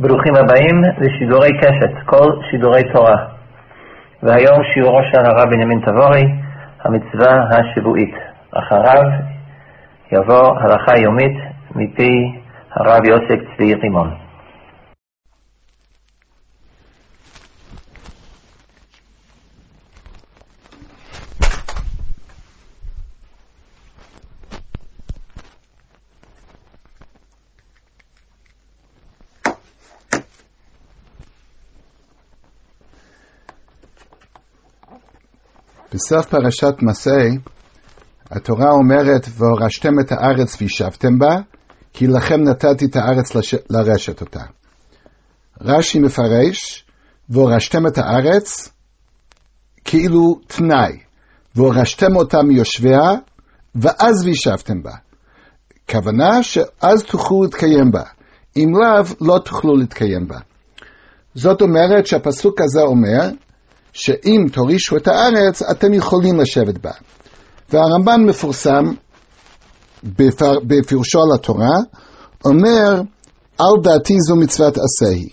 ברוכים הבאים לשידורי קשת, כל שידורי תורה. והיום שיעורו של הרב בנימין תבורי, המצווה השבועית. אחריו יבוא הלכה יומית מפי הרב יוסק צבי רימון. בסוף פרשת מסעי, התורה אומרת, והורשתם את הארץ וישבתם בה, כי לכם נתתי את הארץ לרשת אותה. רש"י מפרש, והורשתם את הארץ, כאילו תנאי, והורשתם אותה מיושביה, ואז וישבתם בה. כוונה שאז תוכלו להתקיים בה, אם לאו לא תוכלו להתקיים בה. זאת אומרת שהפסוק הזה אומר, שאם תורישו את הארץ, אתם יכולים לשבת בה. והרמב"ן מפורסם, בפירושו על התורה, אומר, על דעתי זו מצוות עשהי.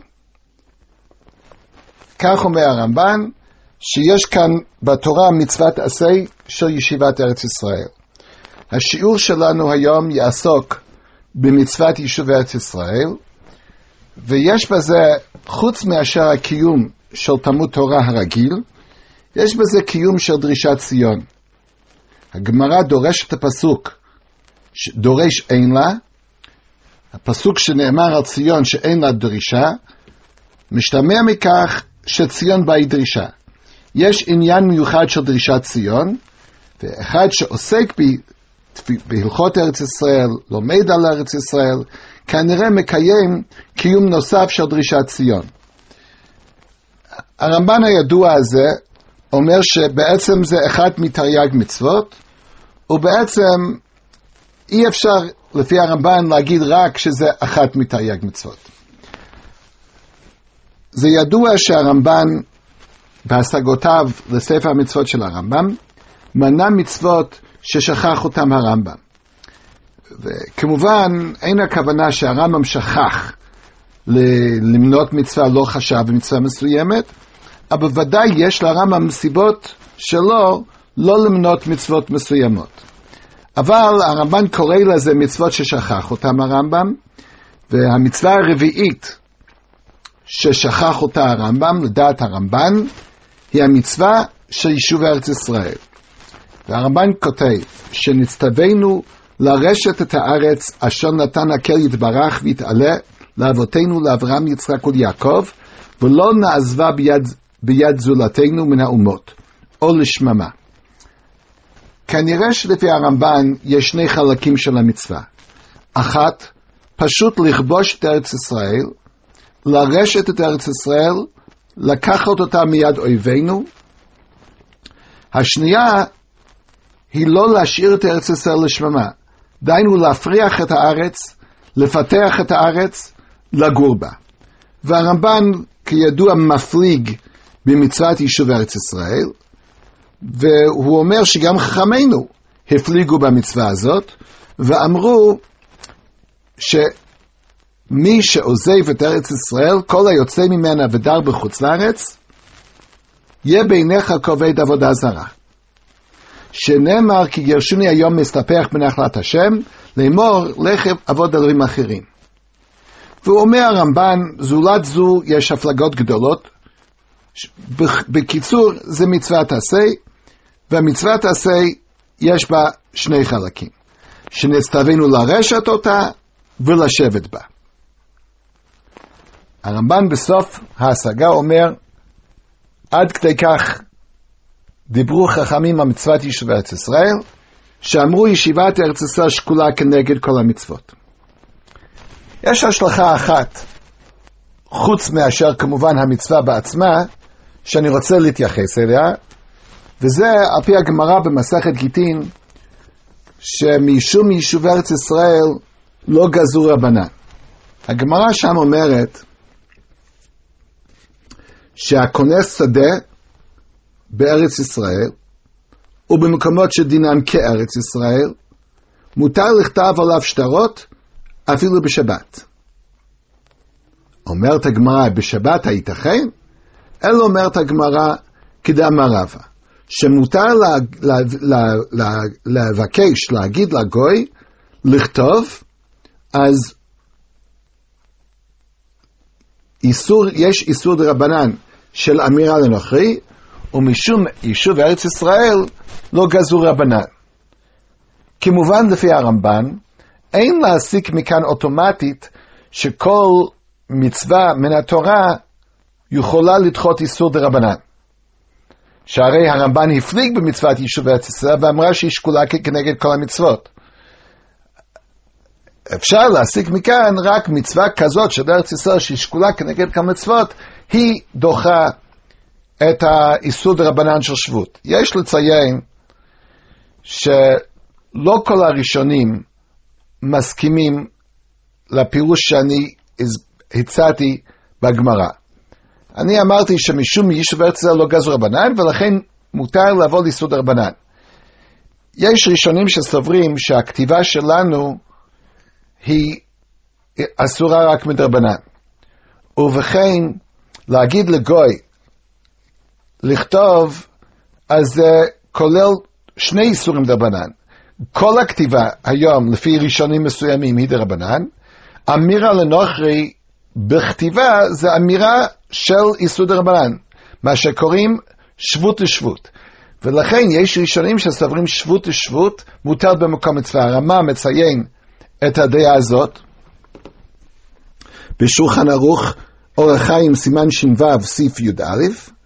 כך אומר הרמב"ן, שיש כאן בתורה מצוות עשהי של ישיבת ארץ ישראל. השיעור שלנו היום יעסוק במצוות יישוב ארץ ישראל, ויש בזה, חוץ מאשר הקיום של תלמוד תורה הרגיל, יש בזה קיום של דרישת ציון. הגמרא דורש את הפסוק, דורש אין לה, הפסוק שנאמר על ציון שאין לה דרישה, משתמע מכך שציון באי דרישה. יש עניין מיוחד של דרישת ציון, ואחד שעוסק בהלכות ארץ ישראל, לומד על ארץ ישראל, כנראה מקיים קיום נוסף של דרישת ציון. הרמב"ן הידוע הזה אומר שבעצם זה אחד מתרי"ג מצוות, ובעצם אי אפשר לפי הרמב"ן להגיד רק שזה אחת מתרי"ג מצוות. זה ידוע שהרמב"ן בהשגותיו לספר המצוות של הרמב"ם מנה מצוות ששכח אותם הרמב"ם. וכמובן אין הכוונה שהרמב"ם שכח למנות מצווה, לא חשב במצווה מסוימת, אבל ודאי יש לרמב"ם סיבות שלו לא למנות מצוות מסוימות. אבל הרמב"ן קורא לזה מצוות ששכח אותם הרמב"ם, והמצווה הרביעית ששכח אותה הרמב"ם, לדעת הרמב"ן, היא המצווה של יישוב ארץ ישראל. והרמב"ן כותב שנצטווינו לרשת את הארץ אשר נתן הקהל יתברך ויתעלה לאבותינו לאברהם יצחק וליעקב, ולא נעזבה ביד זולתנו מן האומות, או לשממה. כנראה שלפי הרמב"ן יש שני חלקים של המצווה. אחת, פשוט לכבוש את ארץ ישראל, לרשת את ארץ ישראל, לקחת אותה מיד אויבינו. השנייה, היא לא להשאיר את ארץ ישראל לשממה. דיינו להפריח את הארץ, לפתח את הארץ, לגור בה. והרמב"ן כידוע מפליג במצוות יישוב ארץ ישראל, והוא אומר שגם חכמינו הפליגו במצווה הזאת, ואמרו שמי שעוזב את ארץ ישראל, כל היוצא ממנה ודר בחוץ לארץ, יהיה בעיניך כעובד עבודה זרה. שנאמר כי גירשוני היום מסתפח בנחלת השם, לאמור לך עבוד אלוהים אחרים. והוא אומר הרמב"ן, זולת זו יש הפלגות גדולות. בקיצור, זה מצוות עשה, והמצוות עשה יש בה שני חלקים. שנצטווינו לרשת אותה ולשבת בה. הרמב"ן בסוף ההשגה אומר, עד כדי כך דיברו חכמים על מצוות יישוב ארץ ישראל, שאמרו ישיבת ארץ ישראל שקולה כנגד כל המצוות. יש השלכה אחת, חוץ מאשר כמובן המצווה בעצמה, שאני רוצה להתייחס אליה, וזה על פי הגמרא במסכת גיטין, שמשום יישוב ארץ ישראל לא גזרו רבנן. הגמרא שם אומרת, שהקונה שדה בארץ ישראל, ובמקומות שדינם כארץ ישראל, מותר לכתב עליו שטרות אפילו בשבת. אומרת הגמרא, בשבת הייתכן? אלא אומרת הגמרא כדאמר רבא, שמותר לבקש, להגיד לגוי, לכתוב, אז יש איסור דרבנן של אמירה לנוכרי, ומשום יישוב ארץ ישראל לא גזרו רבנן. כמובן לפי הרמב"ן, אין להסיק מכאן אוטומטית שכל מצווה מן התורה יכולה לדחות איסור דרבנן. שהרי הרמב"ן הפליג במצוות יישוב ארץ ישראל ואמרה שהיא שקולה כנגד כל המצוות. אפשר להסיק מכאן רק מצווה כזאת של ארץ ישראל שהיא שקולה כנגד כל המצוות, היא דוחה את האיסור דרבנן של שבות. יש לציין שלא כל הראשונים מסכימים לפירוש שאני הצעתי בגמרא. אני אמרתי שמשום יישוב ארץ ישראל לא גזרו רבנן, ולכן מותר לעבור לאיסור דרבנן. יש ראשונים שסוברים שהכתיבה שלנו היא אסורה רק מדרבנן. ובכן, להגיד לגוי, לכתוב, אז זה כולל שני איסורים דרבנן. כל הכתיבה היום, לפי ראשונים מסוימים, היא דרבנן. אמירה לנוכרי בכתיבה זה אמירה של איסור דרבנן, מה שקוראים שבות לשבות. ולכן יש ראשונים שסוברים שבות לשבות מותר במקום מצווה. הרמ"א מציין את הדעה הזאת בשולחן ערוך אורח חיים סימן ש"ו סעיף י"א,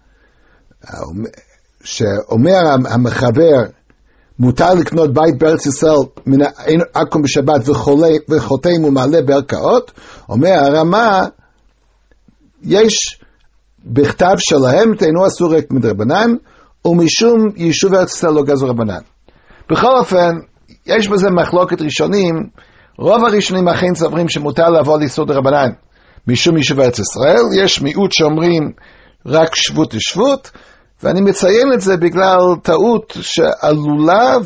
שאומר המחבר, מותר לקנות בית בארץ ישראל מן עכו"ם בשבת וחותם ומעלה בערכאות. אומר הרמ"א, יש בכתב שלהם תאנו אסור רק מדרבנן, ומשום יישוב ארץ ישראל לא גזרו רבנן. בכל אופן, יש בזה מחלוקת ראשונים. רוב הראשונים אכן סוברים שמותר לעבור לאיסור דרבנן משום יישוב ארץ ישראל. יש מיעוט שאומרים רק שבות לשבות, ואני מציין את זה בגלל טעות שעלולה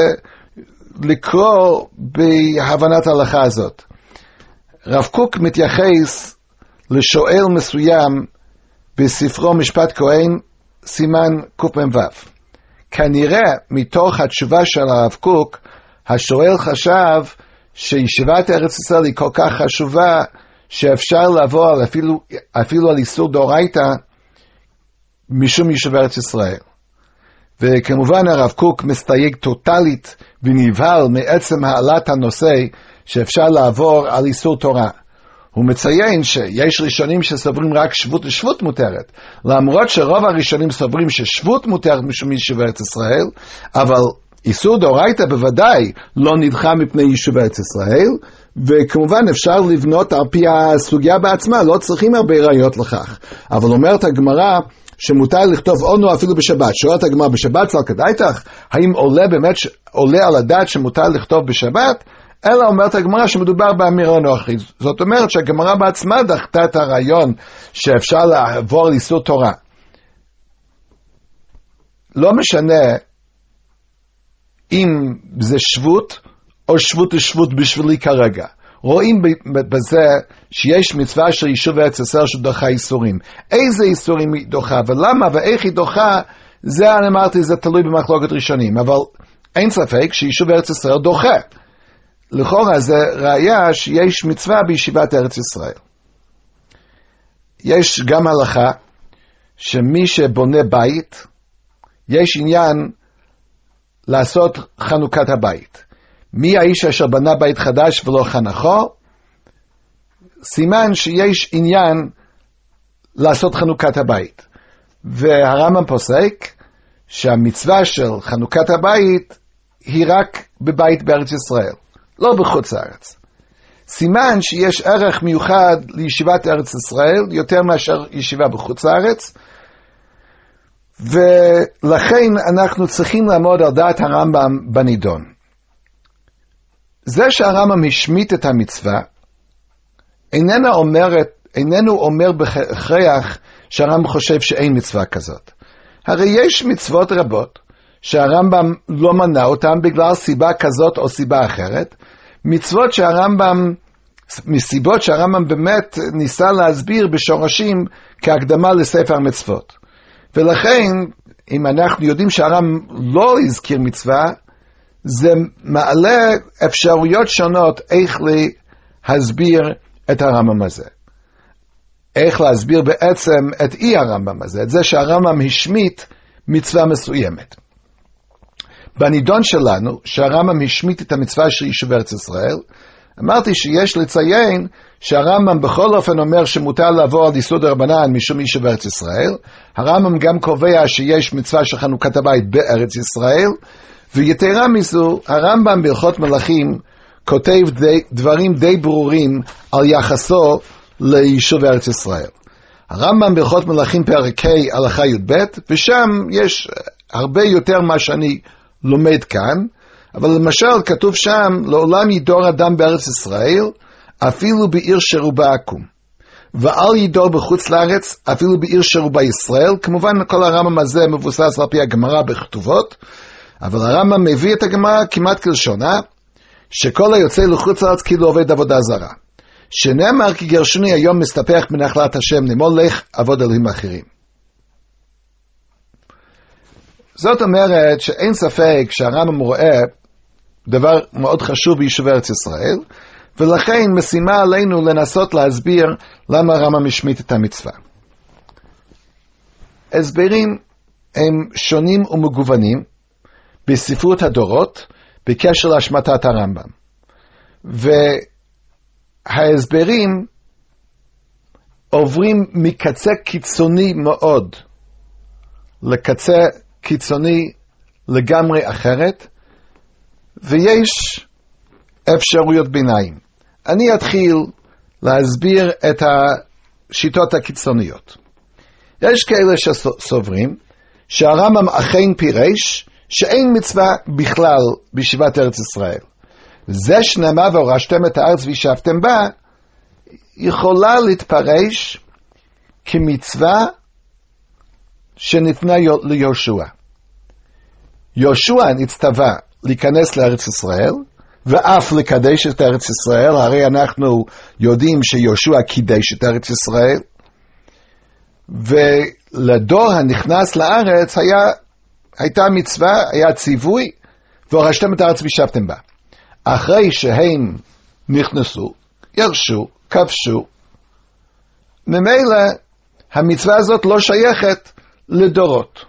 ולקרוא בהבנת ההלכה הזאת. רב קוק מתייחס לשואל מסוים בספרו משפט כהן סימן קמ"ו. כנראה מתוך התשובה של הרב קוק, השואל חשב שישיבת ארץ ישראל היא כל כך חשובה שאפשר לעבור אפילו על איסור דאורייתא משום יישוב ארץ ישראל. וכמובן הרב קוק מסתייג טוטלית ונבהל מעצם העלת הנושא שאפשר לעבור על איסור תורה. הוא מציין שיש ראשונים שסוברים רק שבות לשבות מותרת, למרות שרוב הראשונים סוברים ששבות מותרת משום יישוב ארץ ישראל, אבל איסור דאורייתא בוודאי לא נדחה מפני יישוב ארץ ישראל, וכמובן אפשר לבנות על פי הסוגיה בעצמה, לא צריכים הרבה ראיות לכך. אבל אומרת הגמרא שמותר לכתוב אונו אפילו בשבת. שואלת הגמרא, בשבת צל כדאיתך? האם עולה על הדעת שמותר לכתוב בשבת? אלא אומרת הגמרא שמדובר באמירה לנוכרי. זאת אומרת שהגמרא בעצמה דחתה את הרעיון שאפשר לעבור לאיסור תורה. לא משנה אם זה שבות או שבות לשבות בשבילי כרגע. רואים בזה שיש מצווה של יישוב ארץ ישראל שדוחה איסורים. איזה איסורים היא דוחה ולמה ואיך היא דוחה, זה אני אמרתי, זה תלוי במחלוקת ראשונים. אבל אין ספק שיישוב ארץ ישראל דוחה. לכאורה זה ראיה שיש מצווה בישיבת ארץ ישראל. יש גם הלכה שמי שבונה בית, יש עניין לעשות חנוכת הבית. מי האיש אשר בנה בית חדש ולא חנכו? סימן שיש עניין לעשות חנוכת הבית. והרמב"ם פוסק שהמצווה של חנוכת הבית היא רק בבית בארץ ישראל, לא בחוץ לארץ. סימן שיש ערך מיוחד לישיבת ארץ ישראל יותר מאשר ישיבה בחוץ לארץ, ולכן אנחנו צריכים לעמוד על דעת הרמב"ם בנידון. זה שהרמב"ם השמיט את המצווה איננו אומר בהכרח שהרמב"ם חושב שאין מצווה כזאת. הרי יש מצוות רבות שהרמב"ם לא מנע אותם בגלל סיבה כזאת או סיבה אחרת, מצוות שהרמב"ם מסיבות שהרמב"ם באמת ניסה להסביר בשורשים כהקדמה לספר המצוות. ולכן, אם אנחנו יודעים שהרמב"ם לא הזכיר מצווה, זה מעלה אפשרויות שונות איך להסביר את הרמב"ם הזה. איך להסביר בעצם את אי הרמב"ם הזה, את זה שהרמב"ם השמיט מצווה מסוימת. בנידון שלנו, שהרמב"ם השמיט את המצווה של יישוב ארץ ישראל, אמרתי שיש לציין שהרמב"ם בכל אופן אומר שמותר לעבור על יסוד רבנן משום יישוב ארץ ישראל. הרמב"ם גם קובע שיש מצווה של חנוכת הבית בארץ ישראל, ויתרה מזו, הרמב"ם בהלכות מלכים כותב דברים די ברורים על יחסו ליישוב ארץ ישראל. הרמב"ם בהלכות מלכים פרק ה' הלכה י"ב, ושם יש הרבה יותר מה שאני לומד כאן, אבל למשל כתוב שם, לעולם ידור אדם בארץ ישראל, אפילו בעיר שרובה עקום. ואל ידור בחוץ לארץ, אפילו בעיר שרובה ישראל. כמובן כל הרמב"ם הזה מבוסס על פי הגמרא בכתובות, אבל הרמב"ם מביא את הגמרא כמעט כלשונה, שכל היוצא לחוץ לארץ כאילו עובד עבודה זרה. שנאמר כי גרשוני היום מסתפח בנחלת השם, נאמר לך עבוד אלוהים אחרים. זאת אומרת שאין ספק שהרמב"ם רואה דבר מאוד חשוב ביישוב ארץ ישראל, ולכן משימה עלינו לנסות להסביר למה הרמב"ם השמיט את המצווה. הסברים הם שונים ומגוונים בספרות הדורות בקשר להשמטת הרמב"ם. וההסברים עוברים מקצה קיצוני מאוד לקצה קיצוני לגמרי אחרת, ויש אפשרויות ביניים. אני אתחיל להסביר את השיטות הקיצוניות. יש כאלה שסוברים שהרמב"ם אכן פירש שאין מצווה בכלל בישיבת ארץ ישראל. זה שנאמר והורשתם את הארץ וישבתם בה, יכולה להתפרש כמצווה שניתנה ליהושע. יהושע נצטווה להיכנס לארץ ישראל, ואף לקדש את ארץ ישראל, הרי אנחנו יודעים שיהושע קידש את ארץ ישראל, ולדור הנכנס לארץ הייתה מצווה, היה ציווי, והורשתם את הארץ וישבתם בה. אחרי שהם נכנסו, ירשו, כבשו, ממילא המצווה הזאת לא שייכת לדורות.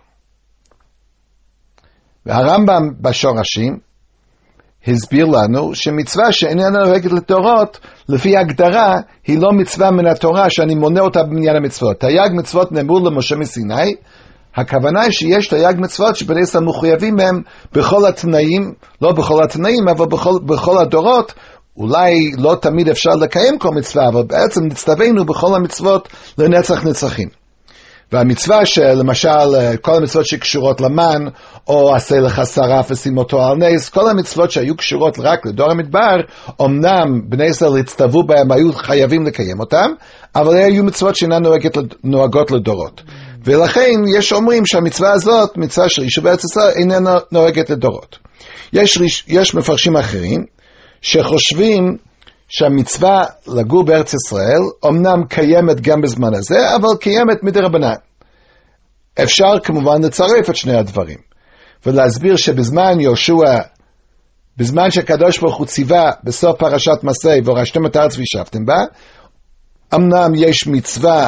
והרמב"ם בשורשים הסביר לנו שמצווה שאיננה נוהגת לדורות, לפי הגדרה, היא לא מצווה מן התורה שאני מונה אותה במניין המצוות. תרי"ג מצוות נאמרו למשה מסיני, הכוונה היא שיש תרי"ג מצוות שבני ישראל מחויבים מהם בכל התנאים, לא בכל התנאים, אבל בכל הדורות. אולי לא תמיד אפשר לקיים כל מצווה, אבל בעצם נצטווינו בכל המצוות לנצח נצחים. והמצווה שלמשל, כל המצוות שקשורות למן, או עשה לך שרף ושים אותו על נס, כל המצוות שהיו קשורות רק לדור המדבר, אמנם בני ישראל הצטוו בהם, היו חייבים לקיים אותם, אבל היו מצוות שאינן נוהגות לדורות. ולכן יש אומרים שהמצווה הזאת, מצווה של יישוב ארץ ישראל, איננה נוהגת לדורות. יש מפרשים אחרים, שחושבים שהמצווה לגור בארץ ישראל אמנם קיימת גם בזמן הזה, אבל קיימת מדרבנן. אפשר כמובן לצרף את שני הדברים, ולהסביר שבזמן יהושע, בזמן שהקדוש ברוך הוא ציווה בסוף פרשת מסעי, והורשתם את הארץ וישבתם בה, אמנם יש מצווה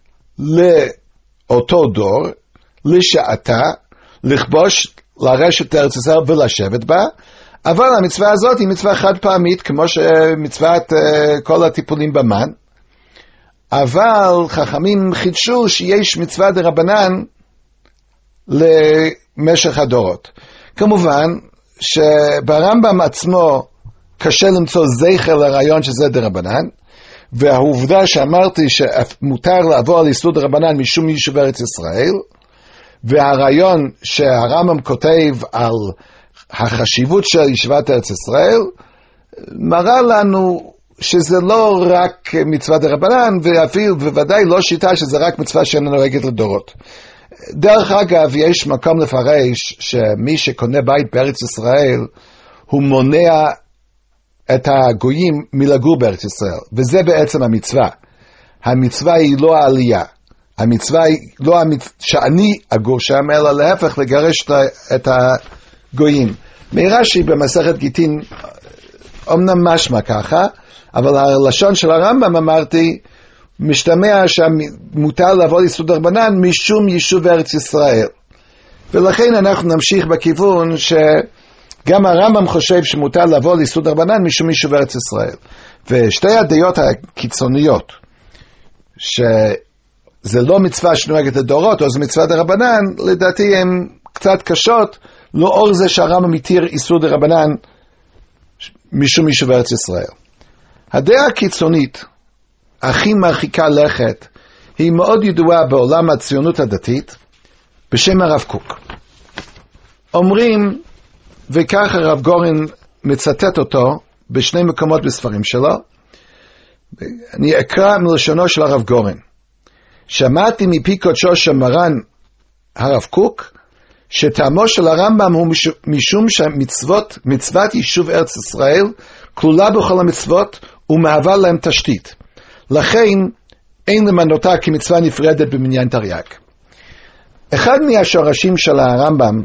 לאותו דור, לשעתה, לכבוש, לרשת את ארץ ישראל ולשבת בה, אבל המצווה הזאת היא מצווה חד פעמית, כמו שמצוות כל הטיפולים במן. אבל חכמים חידשו שיש מצווה דרבנן למשך הדורות. כמובן שברמב"ם עצמו קשה למצוא זכר לרעיון שזה דרבנן, והעובדה שאמרתי שמותר לעבור על יסוד דרבנן משום יישוב ארץ ישראל, והרעיון שהרמב"ם כותב על החשיבות של ישיבת ארץ ישראל, מראה לנו שזה לא רק מצווה דרבנן, ואפילו בוודאי לא שיטה שזה רק מצווה שאינה נוהגת לדורות. דרך אגב, יש מקום לפרש שמי שקונה בית בארץ ישראל, הוא מונע את הגויים מלגור בארץ ישראל, וזה בעצם המצווה. המצווה היא לא העלייה, המצווה היא לא שאני אגור שם, אלא להפך לגרש את הגויים. מרש"י במסכת גיטין אמנם משמע ככה, אבל הלשון של הרמב"ם אמרתי, משתמע שמותר לבוא לאיסור דרבנן משום יישוב ארץ ישראל. ולכן אנחנו נמשיך בכיוון שגם הרמב"ם חושב שמותר לבוא לאיסור דרבנן משום יישוב ארץ ישראל. ושתי הדעות הקיצוניות, שזה לא מצווה שנוהגת לדורות, או זה מצווה דרבנן, לדעתי הן קצת קשות, לאור זה שהרמב"ם מתיר איסור דרבנן משום יישוב ארץ ישראל. הדעה הקיצונית הכי מרחיקה לכת היא מאוד ידועה בעולם הציונות הדתית בשם הרב קוק. אומרים, וכך הרב גורן מצטט אותו בשני מקומות בספרים שלו, אני אקרא מלשונו של הרב גורן. שמעתי מפי קודשו של מרן הרב קוק שטעמו של הרמב"ם הוא משום שמצוות יישוב ארץ ישראל כלולה בכל המצוות ומהווה להם תשתית. לכן אין למנותה כמצווה נפרדת במניין תרי"ג. אחד מהשורשים של הרמב"ם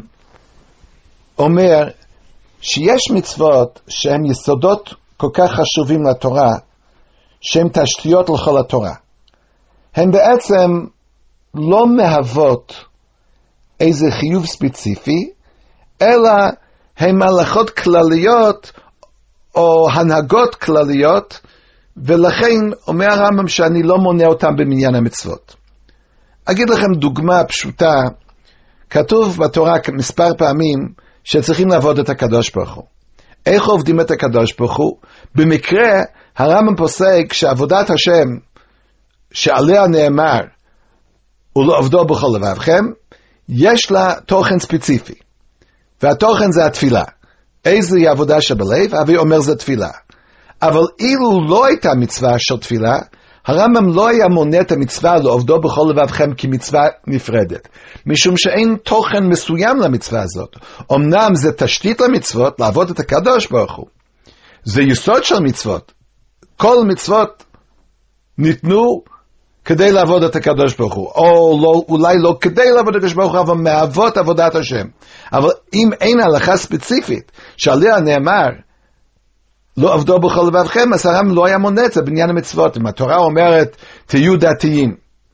אומר שיש מצוות שהן יסודות כל כך חשובים לתורה, שהן תשתיות לכל התורה. הן בעצם לא מהוות איזה חיוב ספציפי, אלא הן הלכות כלליות או הנהגות כלליות, ולכן אומר הרמב"ם שאני לא מונה אותם במניין המצוות. אגיד לכם דוגמה פשוטה, כתוב בתורה מספר פעמים שצריכים לעבוד את הקדוש ברוך הוא. איך עובדים את הקדוש ברוך הוא? במקרה הרמב"ם פוסק שעבודת השם שעליה נאמר ולעבדו בכל לבבכם, יש לה תוכן ספציפי, והתוכן זה התפילה. איזו היא עבודה שבלב? אבי אומר זה תפילה. אבל אילו לא הייתה מצווה של תפילה, הרמב"ם לא היה מונה את המצווה לעבדו בכל לבבכם כמצווה נפרדת, משום שאין תוכן מסוים למצווה הזאת. אמנם זה תשתית למצוות, לעבוד את הקדוש ברוך הוא. זה יסוד של מצוות. כל מצוות ניתנו כדי לעבוד את הקדוש ברוך הוא, או לא, אולי לא כדי לעבוד את הקדוש ברוך הוא, אבל מהוות עבודת השם. אבל אם אין הלכה ספציפית שעליה נאמר לא עבדו בכל לבבכם, אז הרמב"ם לא היה מונה את זה בעניין המצוות. אם התורה אומרת תהיו דתיים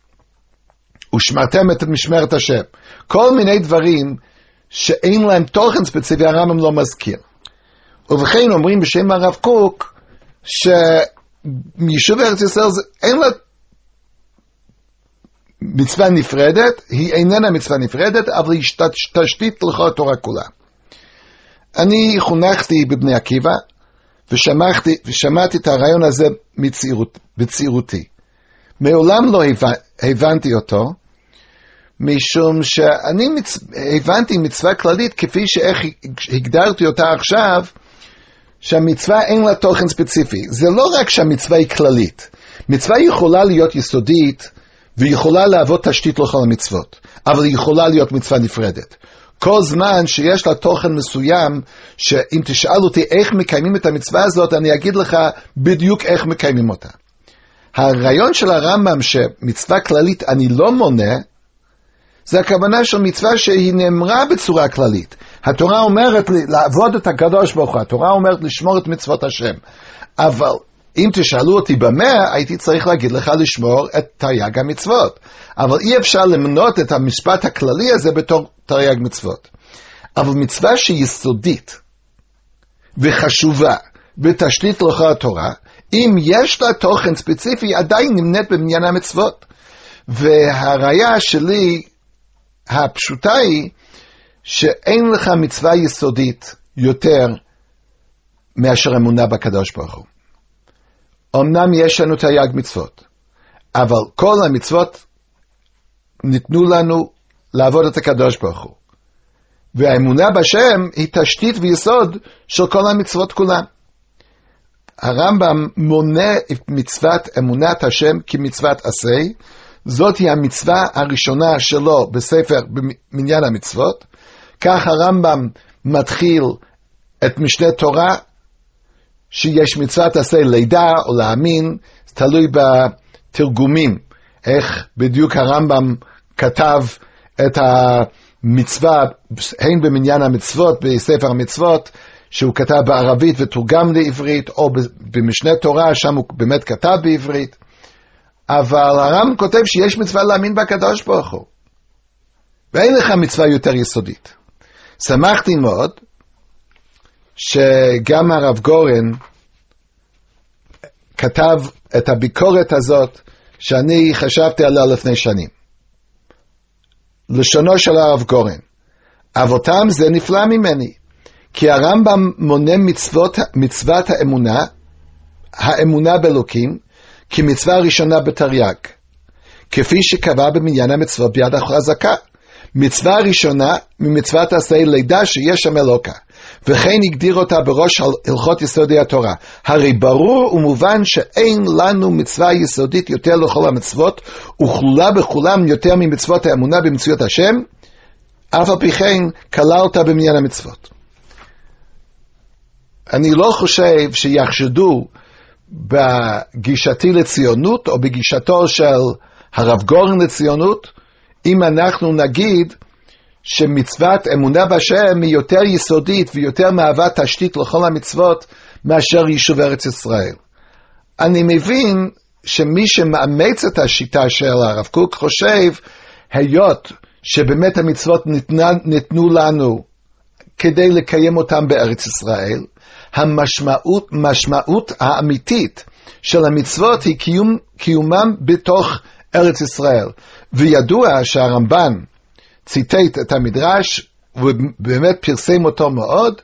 ושמרתם את משמרת השם, כל מיני דברים שאין להם תוכן ספציפי הרמב"ם לא מזכיר. ובכן אומרים בשם הרב קוק שיישוב ארץ ישראל אין לה מצווה נפרדת, היא איננה מצווה נפרדת, אבל היא תשתית לכל התורה כולה. אני חונכתי בבני עקיבא, ושמעתי את הרעיון הזה בצעירותי. מעולם לא הבנתי אותו, משום שאני הבנתי מצווה כללית כפי שאיך הגדרתי אותה עכשיו, שהמצווה אין לה תוכן ספציפי. זה לא רק שהמצווה היא כללית. מצווה יכולה להיות יסודית, ויכולה להוות תשתית לכל המצוות, אבל היא יכולה להיות מצווה נפרדת. כל זמן שיש לה תוכן מסוים, שאם תשאל אותי איך מקיימים את המצווה הזאת, אני אגיד לך בדיוק איך מקיימים אותה. הרעיון של הרמב"ם שמצווה כללית אני לא מונה, זה הכוונה של מצווה שהיא נאמרה בצורה כללית. התורה אומרת לי לעבוד את הקדוש ברוך הוא, התורה אומרת לשמור את מצוות השם. אבל אם תשאלו אותי במה, הייתי צריך להגיד לך לשמור את תרי"ג המצוות. אבל אי אפשר למנות את המשפט הכללי הזה בתור תרי"ג מצוות. אבל מצווה שהיא יסודית וחשובה ותשתית לכל התורה, אם יש לה תוכן ספציפי, עדיין נמנית במניין המצוות. והראיה שלי הפשוטה היא שאין לך מצווה יסודית יותר מאשר אמונה בקדוש ברוך הוא. אמנם יש לנו תרי"ג מצוות, אבל כל המצוות ניתנו לנו לעבוד את הקדוש ברוך הוא. והאמונה בשם היא תשתית ויסוד של כל המצוות כולן. הרמב"ם מונה את מצוות אמונת השם כמצוות עשה, זאת היא המצווה הראשונה שלו בספר במניין המצוות. כך הרמב"ם מתחיל את משנה תורה, שיש מצוות עשה לידע או להאמין, תלוי בתרגומים, איך בדיוק הרמב"ם כתב את המצווה, הן במניין המצוות, בספר המצוות, שהוא כתב בערבית ותורגם לעברית, או במשנה תורה, שם הוא באמת כתב בעברית, אבל הרמב"ם כותב שיש מצווה להאמין בקדוש ברוך הוא, ואין לך מצווה יותר יסודית. שמחתי מאוד, שגם הרב גורן כתב את הביקורת הזאת, שאני חשבתי עליה לפני שנים. לשונו של הרב גורן, אבותם זה נפלא ממני, כי הרמב"ם מונה מצוות האמונה באלוקים, כמצווה ראשונה בתרי"ג, כפי שקבע במניין המצוות ביד החזקה. מצווה ראשונה ממצוות עשה לידע שיש שם אלוקה, וכן הגדיר אותה בראש הלכות יסודי התורה. הרי ברור ומובן שאין לנו מצווה יסודית יותר לכל המצוות, וכלולה בכולם יותר ממצוות האמונה במציאות השם, אף על פי כן כללת במניין המצוות. אני לא חושב שיחשדו בגישתי לציונות, או בגישתו של הרב גורן לציונות, אם אנחנו נגיד שמצוות אמונה בשם היא יותר יסודית ויותר מהווה תשתית לכל המצוות מאשר יישוב ארץ ישראל. אני מבין שמי שמאמץ את השיטה של הרב קוק חושב, היות שבאמת המצוות ניתנו לנו כדי לקיים אותם בארץ ישראל, המשמעות האמיתית של המצוות היא קיומם בתוך ארץ ישראל. וידוע שהרמב"ן ציטט את המדרש, ובאמת פרסם אותו מאוד,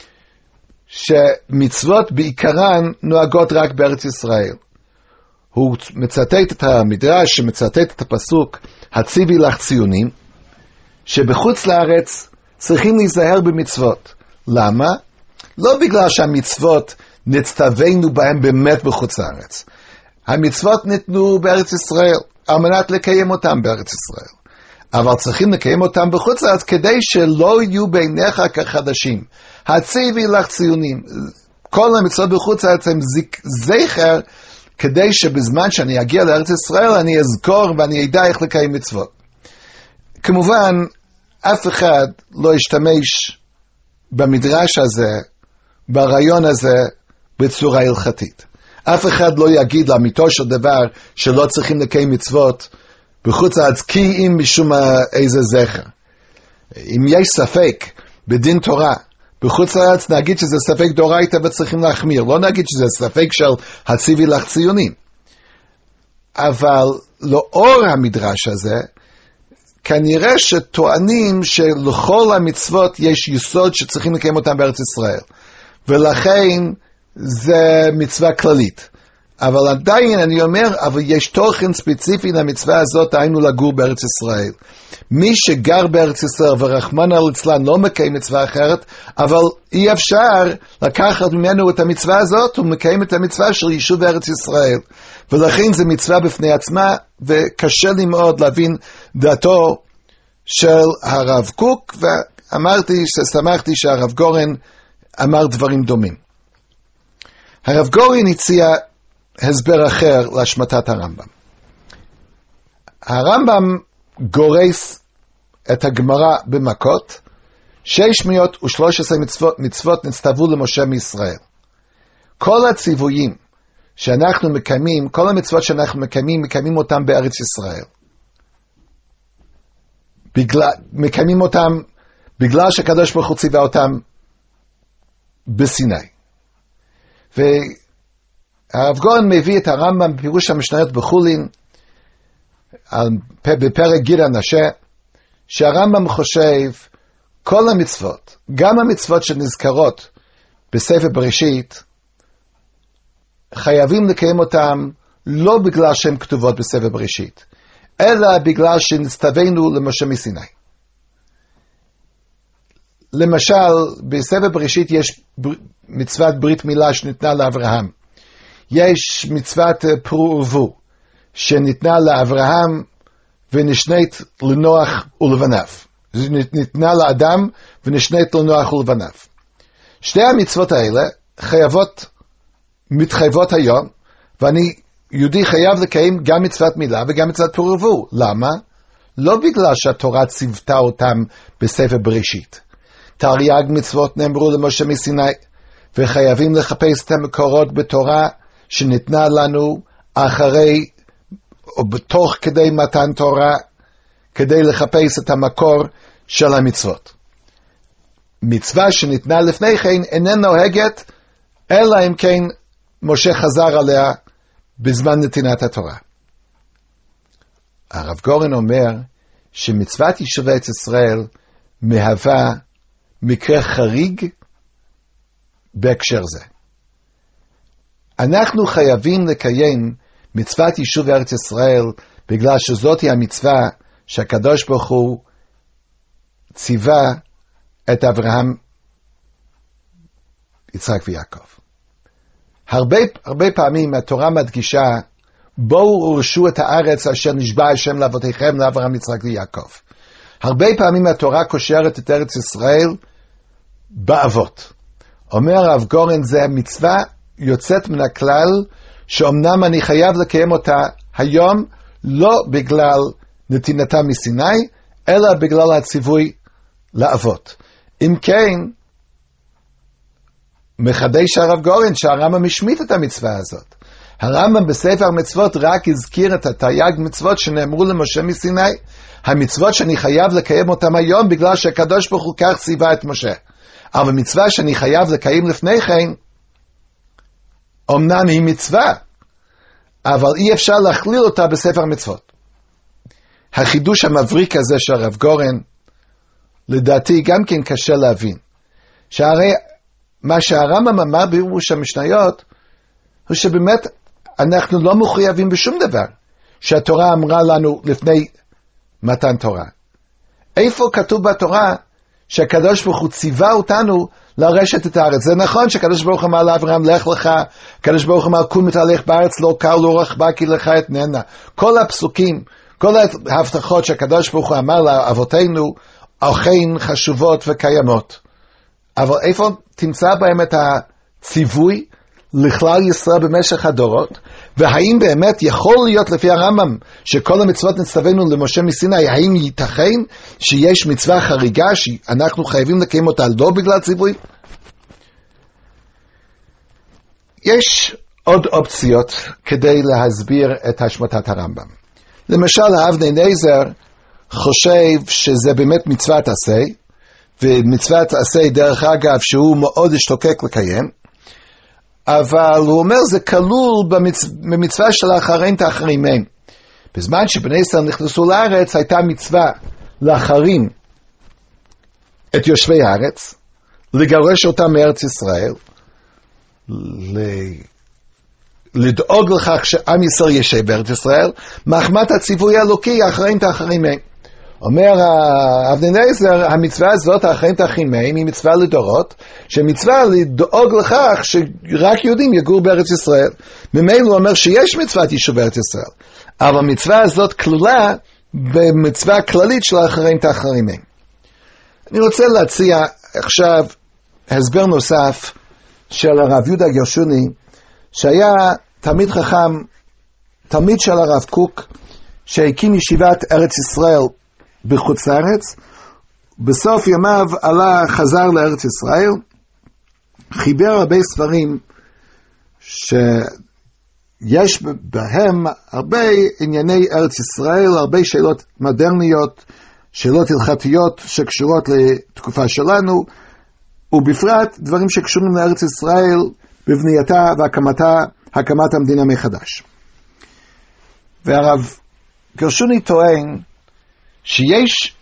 שמצוות בעיקרן נוהגות רק בארץ ישראל. הוא מצטט את המדרש, שמצטט את הפסוק, הציבי לך ציונים, שבחוץ לארץ צריכים להיזהר במצוות. למה? לא בגלל שהמצוות נצטווינו בהם באמת בחוץ לארץ. המצוות ניתנו בארץ ישראל, על מנת לקיים אותם בארץ ישראל. אבל צריכים לקיים אותם בחוץ לארץ, כדי שלא יהיו בעיניך כחדשים. הציבי לך ציונים. כל המצוות בחוץ לארץ הם זכר, כדי שבזמן שאני אגיע לארץ ישראל, אני אזכור ואני אדע איך לקיים מצוות. כמובן, אף אחד לא ישתמש במדרש הזה, ברעיון הזה, בצורה הלכתית. אף אחד לא יגיד לאמיתו של דבר שלא צריכים לקיים מצוות בחוץ לארץ, כי אם משום איזה זכר. אם יש ספק בדין תורה בחוץ לארץ, נגיד שזה ספק דאורייתא וצריכים להחמיר, לא נגיד שזה ספק של הציבי לך ציונים. אבל לאור המדרש הזה, כנראה שטוענים שלכל המצוות יש יסוד שצריכים לקיים אותם בארץ ישראל, ולכן זה מצווה כללית. אבל עדיין אני אומר, אבל יש תוכן ספציפי למצווה הזאת, היינו לגור בארץ ישראל. מי שגר בארץ ישראל ורחמנא ליצלן לא מקיים מצווה אחרת, אבל אי אפשר לקחת ממנו את המצווה הזאת, הוא מקיים את המצווה של יישוב בארץ ישראל. ולכן זה מצווה בפני עצמה, וקשה לי מאוד להבין דעתו של הרב קוק, ואמרתי ששמחתי שהרב גורן אמר דברים דומים. הרב גורן הציע הסבר אחר להשמטת הרמב"ם. הרמב"ם גורס את הגמרא במכות, 613 מצוות נצטוו למשה מישראל. כל הציוויים שאנחנו מקיימים, כל המצוות שאנחנו מקיימים אותם בארץ ישראל. מקיימים אותם בגלל שהקדוש ברוך הוא ציווה אותם בסיני. והרב גורן מביא את הרמב"ם בפירוש המשניות בחולין, בפרק גיד הנשה, שהרמב"ם חושב כל המצוות, גם המצוות שנזכרות בספר בראשית, חייבים לקיים אותם לא בגלל שהן כתובות בספר בראשית, אלא בגלל שנצטווינו למשה מסיני. למשל, בספר בראשית יש מצוות ברית מילה שניתנה לאברהם. יש מצוות פרו ורבו שניתנה לאברהם ונשנית לנוח ולבניו. ניתנה לאדם ונשנית לנוח ולבניו. שתי המצוות האלה חייבות מתחייבות היום, ואני יהודי חייב לקיים גם מצוות מילה וגם מצוות פרו ורבו. למה? לא בגלל שהתורה ציוותה אותם בספר בראשית. תרי"ג מצוות נאמרו למשה מסיני, וחייבים לחפש את המקורות בתורה שניתנה לנו אחרי או בתוך כדי מתן תורה, כדי לחפש את המקור של המצוות. מצווה שניתנה לפני כן איננה נוהגת, אלא אם כן משה חזר עליה בזמן נתינת התורה. הרב גורן אומר שמצוות יישוב ארץ ישראל מהווה מקרה חריג בהקשר זה. אנחנו חייבים לקיים מצוות יישוב ארץ ישראל בגלל שזאת היא המצווה שהקדוש ברוך הוא ציווה את אברהם, יצחק ויעקב. הרבה פעמים התורה מדגישה, בואו ורשו את הארץ אשר נשבע השם לאבותיכם, לאברהם, יצחק ויעקב. הרבה פעמים התורה קושרת את ארץ ישראל באבות. אומר הרב גורן, זה מצווה יוצאת מן הכלל, שאומנם אני חייב לקיים אותה היום, לא בגלל נתינתה מסיני, אלא בגלל הציווי לאבות. אם כן, מחדש הרב גורן שהרמב"ם השמיט את המצווה הזאת. הרמב"ם בספר המצוות רק הזכיר את התרי"ג מצוות שנאמרו למשה מסיני, המצוות שאני חייב לקיים אותם היום בגלל שהקדוש ברוך הוא כך ציווה את משה. אבל מצווה שאני חייב לקיים לפני כן, אמנם היא מצווה, אבל אי אפשר להכליל אותה בספר המצוות. החידוש המבריק הזה של הרב גורן, לדעתי גם כן קשה להבין. שהרי מה שהרמב"ם אמר בפירוש המשניות, הוא שבאמת אנחנו לא מחויבים בשום דבר שהתורה אמרה לנו לפני מתן תורה. איפה כתוב בתורה שהקדוש ברוך הוא ציווה אותנו לרשת את הארץ? זה נכון שהקדוש ברוך הוא אמר לאברהם, לך לך, הקדוש ברוך הוא אמר, קום ותהלך בארץ, לא קר לא רחבה כי לך אתננה. כל הפסוקים, כל ההבטחות שהקדוש ברוך הוא אמר לאבותינו, אכן חשובות וקיימות. אבל איפה תמצא בהם את הציווי לכלל ישראל במשך הדורות? והאם באמת יכול להיות לפי הרמב"ם שכל המצוות נצטווינו למשה מסיני, האם ייתכן שיש מצווה חריגה שאנחנו חייבים לקיים אותה לא בגלל ציווי? יש עוד אופציות כדי להסביר את השמטת הרמב"ם. למשל, אבני נזר חושב שזה באמת מצוות עשה, ומצוות עשה דרך אגב שהוא מאוד השתוקק לקיים, אבל הוא אומר זה כלול במצווה של האחרים תאחרימם. בזמן שבני ישראל נכנסו לארץ הייתה מצווה לאחרים את יושבי הארץ, לגרש אותם מארץ ישראל, לדאוג לכך שעם ישראל ישב בארץ ישראל, מחמת הציווי האלוקי האחרים תאחרימם. אומר אבני נזר, המצווה הזאת, האחרים תאחרימם, היא מצווה לדורות, שמצווה לדאוג לכך שרק יהודים יגור בארץ ישראל. ממילא הוא אומר שיש מצוות יישוב בארץ ישראל, אבל המצווה הזאת כלולה במצווה כללית של האחרים תאחרימם. אני רוצה להציע עכשיו הסבר נוסף של הרב יהודה גרשוני, שהיה תלמיד חכם, תלמיד של הרב קוק, שהקים ישיבת ארץ ישראל בחוץ לארץ. בסוף ימיו חזר לארץ ישראל, חיבר הרבה ספרים שיש בהם הרבה ענייני ארץ ישראל, הרבה שאלות מודרניות, שאלות הלכתיות שקשורות לתקופה שלנו, ובפרט דברים שקשורים לארץ ישראל בבנייתה והקמת המדינה מחדש. והרב גרשוני טוען שיש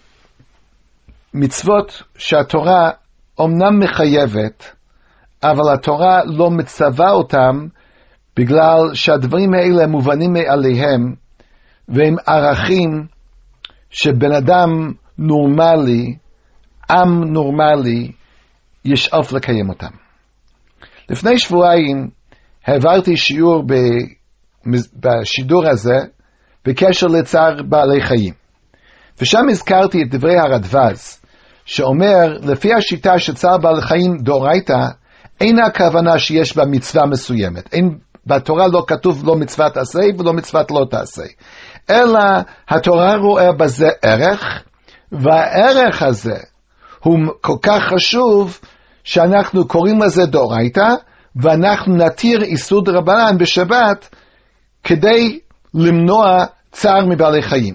מצוות שהתורה אומנם מחייבת, אבל התורה לא מצווה אותם, בגלל שהדברים האלה מובנים מאליהם, והם ערכים שבן אדם נורמלי, עם נורמלי, ישאף לקיים אותם. לפני שבועיים העברתי שיעור בשידור הזה בקשר לצער בעלי חיים. ושם הזכרתי את דברי הרדב"ז, שאומר, לפי השיטה שצער בעלי חיים דאורייתא, אין הכוונה שיש בה מצווה מסוימת. בתורה לא כתוב לא מצוות עשה ולא מצוות לא תעשה. אלא התורה רואה בזה ערך, והערך הזה הוא כל כך חשוב שאנחנו קוראים לזה דאורייתא, ואנחנו נתיר איסור דרבנן בשבת כדי למנוע צער מבעלי חיים.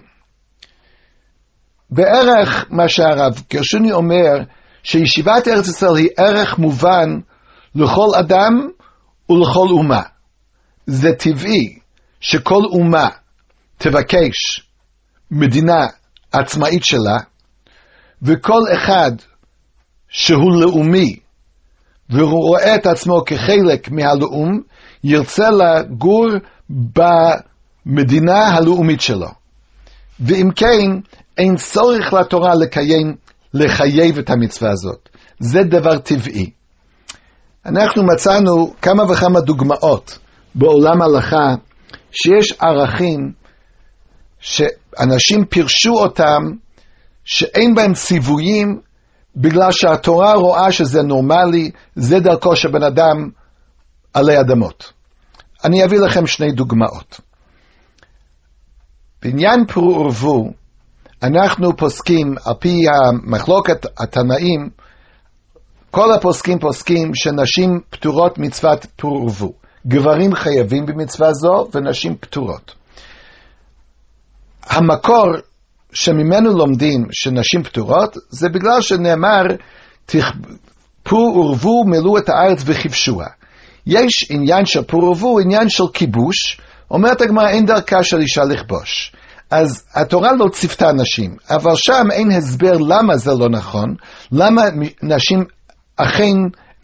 בערך מה שהרב גרשוני אומר, שישיבת ארץ ישראל היא ערך מובן לכל אדם ולכל אומה. זה טבעי שכל אומה תבקש מדינה עצמאית שלה, וכל אחד שהוא לאומי והוא רואה את עצמו כחלק מהלאום, ירצה לגור במדינה הלאומית שלו. ואם כן, אין צורך לתורה לחייב את המצווה הזאת. זה דבר טבעי. אנחנו מצאנו כמה וכמה דוגמאות בעולם ההלכה שיש ערכים שאנשים פירשו אותם שאין בהם ציוויים, בגלל שהתורה רואה שזה נורמלי, זה דרכו שבן אדם עלי אדמות. אני אביא לכם שני דוגמאות. בעניין פרו ורבו, אנחנו פוסקים, על פי המחלוקת התנאים, כל הפוסקים שנשים פטורות מצוות פרו ורבו. גברים חייבים במצווה זו ונשים פטורות. המקור שממנו לומדים שנשים פטורות, זה בגלל שנאמר, פרו ורבו מילאו את הארץ וכבשוה. יש עניין של פרו ורבו, עניין של כיבוש, אומרת הגמרא אין דרכה של אישה לכבוש. אז התורה לא ציוותה נשים, אבל שם אין הסבר למה זה לא נכון, למה נשים אכן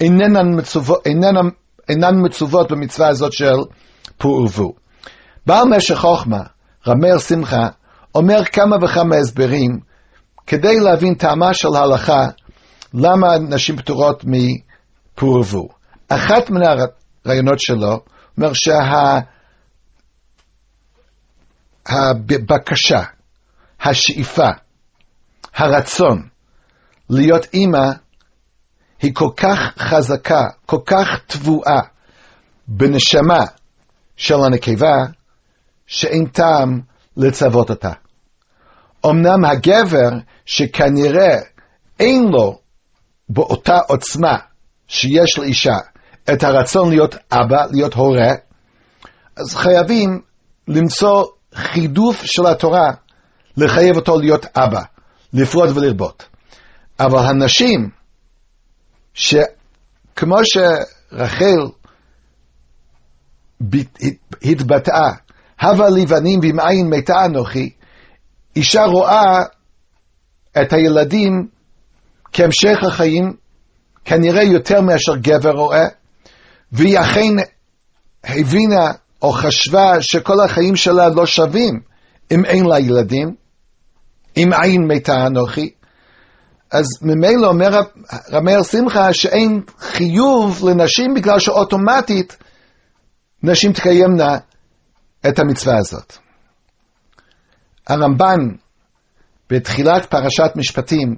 אינן מצוות במצווה הזאת של פרו ורבו. בעל משך חוכמה, רב מאיר שמחה, אומר כמה וכמה הסברים כדי להבין טעמה של ההלכה למה נשים פטורות מפרו ורבו. אחת מן הרעיונות שלו אומר הבקשה, השאיפה, הרצון להיות אימא היא כל כך חזקה, כל כך תבואה בנשמה של הנקבה, שאין טעם לצוות אותה. אמנם הגבר שכנראה אין לו באותה עוצמה שיש לאישה את הרצון להיות אבא, להיות הורה, אז חייבים למצוא חידוף של התורה לחייב אותו להיות אבא, לפרוד ולרבות. אבל הנשים שכמו שרחל התבטאה, הווה לי בנים ועם עין מתה אנוכי, אישה רואה את הילדים כהמשך החיים, כנראה יותר מאשר גבר רואה, והיא אכן הבינה או חשבה שכל החיים שלה לא שווים אם אין לה ילדים, עם עין מתה אנוכי. אז ממילא אומר רב מאיר שמחה שאין חיוב לנשים בגלל שאוטומטית נשים תקיימנה את המצווה הזאת. הרמב"ן בתחילת פרשת משפטים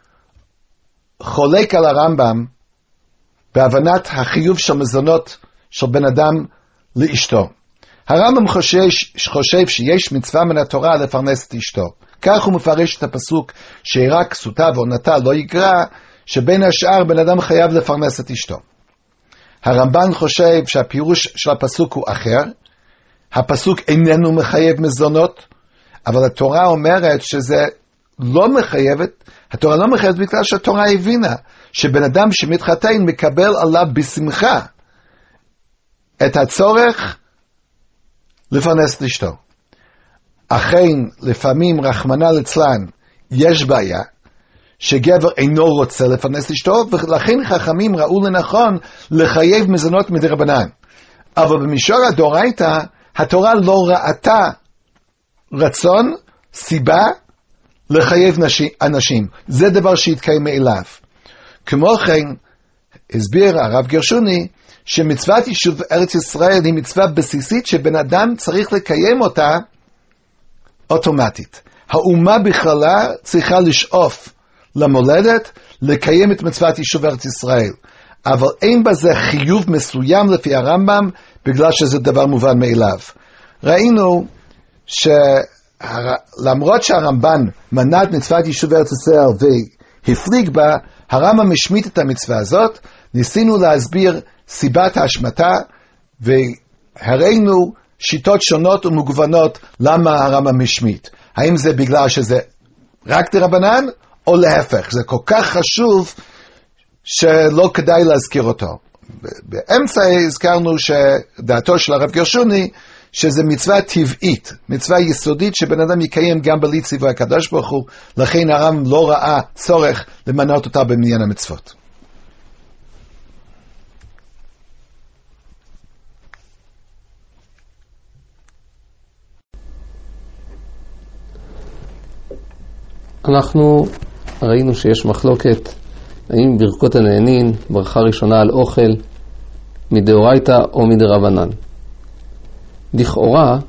חולק על הרמב"ם בהבנת החיוב של מזונות של בן אדם לאשתו. הרמב"ם חושב שיש מצווה מן התורה לפרנס את אשתו. כך הוא מפרש את הפסוק שירק כסותה ועונתה לא יגרע, שבין השאר בן אדם חייב לפרנס את אשתו. הרמב"ן חושב שהפירוש של הפסוק הוא אחר, הפסוק איננו מחייב מזונות, אבל התורה אומרת שזה לא מחייבת, התורה לא מחייבת בגלל שהתורה הבינה שבן אדם שמתחתן מקבל עליו בשמחה את הצורך לפרנס את אשתו. אכן, לפעמים רחמנא ליצלן יש בעיה שגבר אינו רוצה לפרנס את אשתו, ולכן חכמים ראו לנכון לחייב מזונות מדרבנן. אבל במישור הדאורייתא התורה לא ראתה רצון, סיבה לחייב אנשים. זה דבר שהתקיים מאליו. כמו כן, הסביר הרב גרשוני שמצוות יישוב ארץ ישראל היא מצווה בסיסית שבן אדם צריך לקיים אותה אוטומטית. האומה בכללה צריכה לשאוף למולדת לקיים את מצוות יישוב ארץ ישראל. אבל אין בזה חיוב מסוים לפי הרמב"ם, בגלל שזה דבר מובן מאליו. ראינו שלמרות שהרמב"ן מנה את מצוות יישוב ארץ ישראל והפליג בה, הרמב"ם השמיט את המצווה הזאת. ניסינו להסביר סיבת ההשמטה, והראינו שיטות שונות ומגוונות למה הרמב"ם השמיט. האם זה בגלל שזה רק דרבנן, או להפך, זה כל כך חשוב שלא כדאי להזכיר אותו. באמצע הזכרנו שדעתו של הרב גרשוני, שזה מצווה טבעית, מצווה יסודית שבן אדם יקיים גם בלי ציווי הקדוש ברוך הוא, לכן הרמב"ם לא ראה צורך למנות אותה במניין המצוות. אנחנו ראינו שיש מחלוקת האם ברכות הנהנין, ברכה ראשונה על אוכל, מדאורייתא או מדרבנן. לכאורה,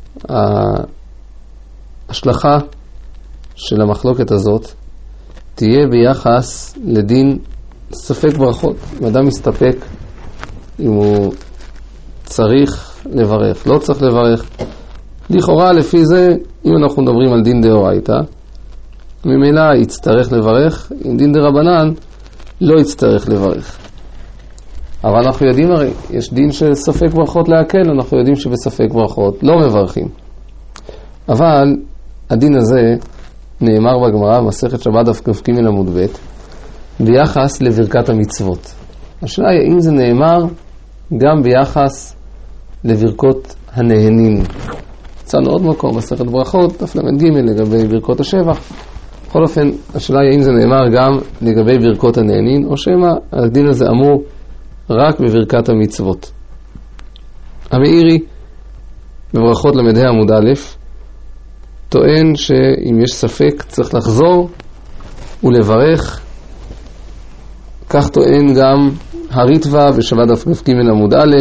ההשלכה של המחלוקת הזאת תהיה ביחס לדין ספק ברכות. אם אדם מסתפק אם הוא צריך לברך, לא צריך לברך. לכאורה לפי זה, אם אנחנו מדברים על דין דאורייתא, ממילא יצטרך לברך, עם דין דרבנן לא יצטרך לברך. אבל אנחנו יודעים הרי, יש דין של ספק ברכות להקל, אנחנו יודעים שבספק ברכות לא מברכים. אבל הדין הזה נאמר בגמרא, מסכת שבת דף כ"ג עמוד ב', ביחס לברכת המצוות. השאלה היא, האם זה נאמר גם ביחס לברכות הנהנין? מצאנו עוד מקום, מסכת ברכות, דף למד ג' לגבי ברכות השבח. בכל אופן, השאלה היא, האם זה נאמר גם לגבי ברכות הנהנין, או שמה הדין הזה אמור רק בברכת המצוות. המאירי, בברכות למדי עמוד א', טוען שאם יש ספק צריך לחזור ולברך. כך טוען גם הריטב"א בשבת דף כ"ג עמוד א',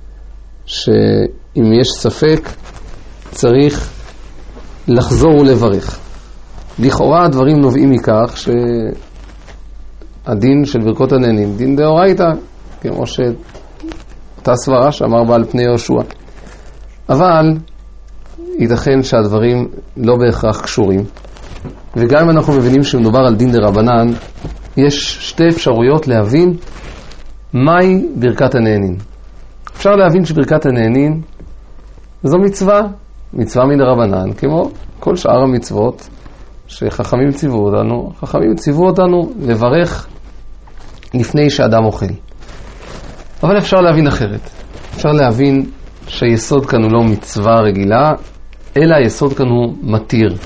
שאם יש ספק צריך לחזור ולברך. לכאורה הדברים נובעים מכך שהדין של ברכות הנהנין, דין דאורייתא, כמו שאותה סברה שאמר בעל פני יהושע. אבל ייתכן שהדברים לא בהכרח קשורים, וגם אם אנחנו מבינים שמדובר על דין דרבנן, יש שתי אפשרויות להבין מהי ברכת הנהנין. אפשר להבין שברכת הנהנין זו מצווה מדרבנן, כמו כל שאר המצוות שחכמים ציוו אותנו לברך לפני שאדם אוכל. אבל אפשר להבין אחרת. אפשר להבין שהיסוד כאן הוא לא מצווה רגילה, אלא היסוד כאן הוא מתיר.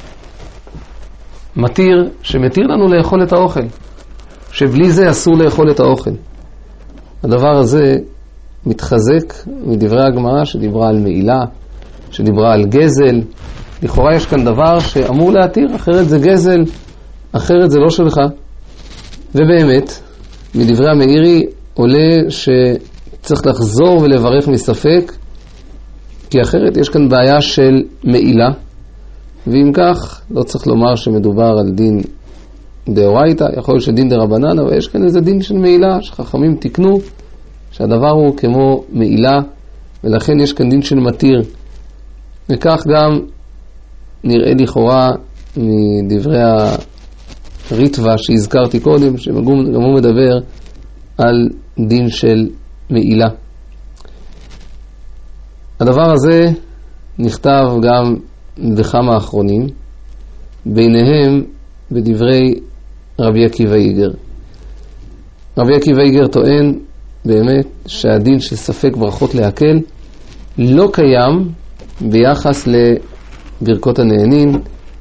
מתיר שמתיר לנו לאכול את האוכל. שבלי זה אסור לאכול את האוכל. הדבר הזה מתחזק מדברי הגמרא שדיברה על מעילה, שדיברה על גזל. לכאורה יש כאן דבר שאמור להתיר, אחרת זה גזל, אחרת זה לא שלך. ובאמת, מדברי המאירי עולה שצריך לחזור ולברך מספק, כי אחרת יש כאן בעיה של מעילה, ואם כך לא צריך לומר שמדובר על דין דאורייתא, יכול להיות שדין דרבנן, אבל יש כאן איזה דין של מעילה, שחכמים תקנו שהדבר הוא כמו מעילה, ולכן יש כאן דין של מתיר. וכך גם נראה לכאורה מדברי הריטב"א שהזכרתי קודם, שגם הוא מדבר על דין של מעילה. הדבר הזה נכתב גם בכמה אחרונים, ביניהם בדברי רבי עקיבא איגר. רבי עקיבא איגר טוען באמת שהדין של ספק ברכות להקל לא קיים ביחס לברכות הנהנין,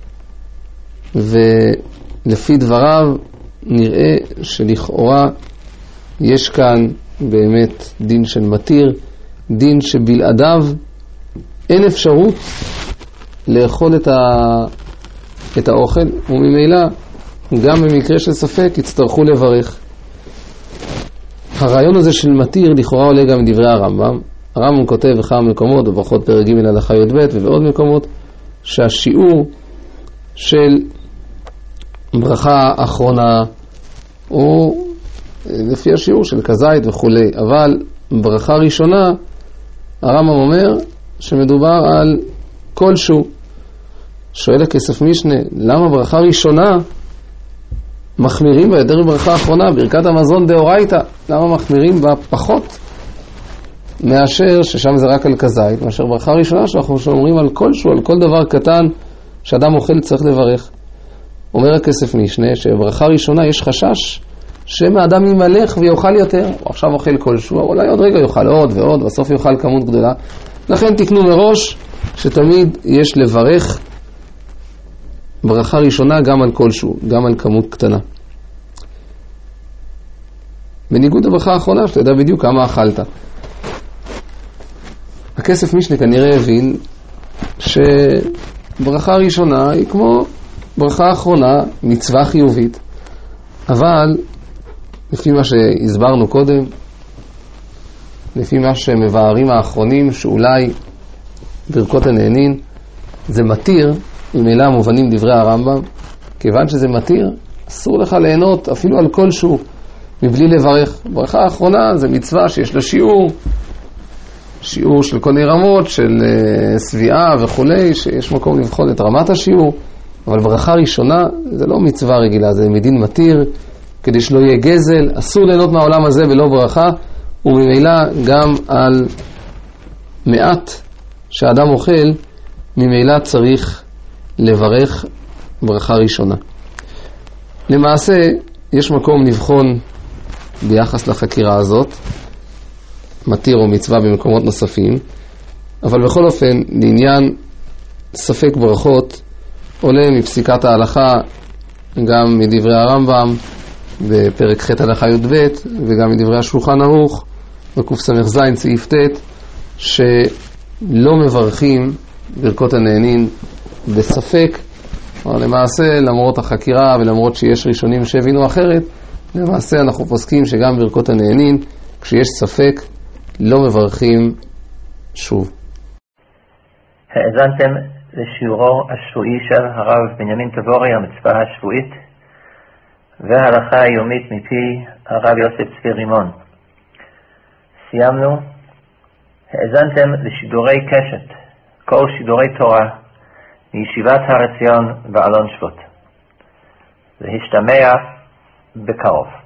ולפי דבריו נראה שלכאורה יש כאן באמת דין של מתיר, דין שבלעדיו אין אפשרות לאכול את האוכל, וממילא גם במקרה של ספק יצטרכו לברך. הרעיון הזה של מתיר לכאורה עולה גם מדברי הרמב"ם. הרמב"ם כותב בכמה מקומות, וברכות פרק ג' הלכה י"ב ובעוד מקומות, שהשיעור של ברכה אחרונה הוא לפי השיעור של כזית וכולי, אבל ברכה ראשונה, הרמב"ם אומר שמדובר על כלשהו. שואל הכסף משנה, למה ברכה ראשונה מחמירים בה יותר מברכה האחרונה, ברכת המזון דאורייתא? למה מחמירים בה פחות מאשר ששם זה רק על כזית, מאשר ברכה ראשונה שאנחנו אומרים על כלשהו, על כל דבר קטן שאדם אוכל צריך לברך? אומר הכסף משנה שברכה ראשונה יש חשש שמא אדם ימלך ויאכל יותר, הוא עכשיו אוכל כלשהו, אולי עוד רגע יאכל עוד ועוד, בסוף יאכל כמות גדולה. לכן תקנו מראש שתמיד יש לברך ברכה ראשונה גם על כלשהו, גם על כמות קטנה. בניגוד לברכה האחרונה, שאתה יודע בדיוק כמה אכלת. הכסף משנה כנראה הבין שברכה ראשונה היא כמו ברכה האחרונה, מצווה חיובית, אבל לפי מה שהסברנו קודם, לפי מה שמבארים האחרונים, שאולי ברכות הנהנין זה מתיר, ממילא מובנים דברי הרמב"ם, כיוון שזה מתיר, אסור לך ליהנות אפילו על כלשהו מבלי לברך. ברכה האחרונה זה מצווה שיש לה שיעור של כל מיני רמות, של סביעה וכולי, שיש מקום לבחון את רמת השיעור, אבל ברכה ראשונה זה לא מצווה רגילה, זה מדין מתיר, כדי שלא יהיה גזל, אסור ליהנות מהעולם הזה ולא ברכה, וממילא גם על מעט שהאדם אוכל, ממילא צריך לברך ברכה ראשונה. למעשה, יש מקום לבחון ביחס לחקירה הזאת, מתיר או מצווה במקומות נוספים, אבל בכל אופן, לעניין ספק ברכות, עולה מפסיקת ההלכה, גם מדברי הרמב"ם, בפרק ח' הלכה י"ב, וגם מדברי השולחן ערוך, בקס"ז סעיף ט', שלא מברכים ברכות הנהנין בספק, אבל למעשה, למרות החקירה ולמרות שיש ראשונים שהבינו אחרת, למעשה אנחנו פוסקים שגם ברכות הנהנין, כשיש ספק, לא מברכים שוב. האזנתם לשיעורו השבועי של הרב בנימין תבורי, המצווה השבועית, וההלכה היומית מפי הרב יוסף צבי רימון. סיימנו. האזנתם לשידורי קשת, כל שידורי תורה, מישיבת הר עציון ואלון שבות. להשתמע בקרוב.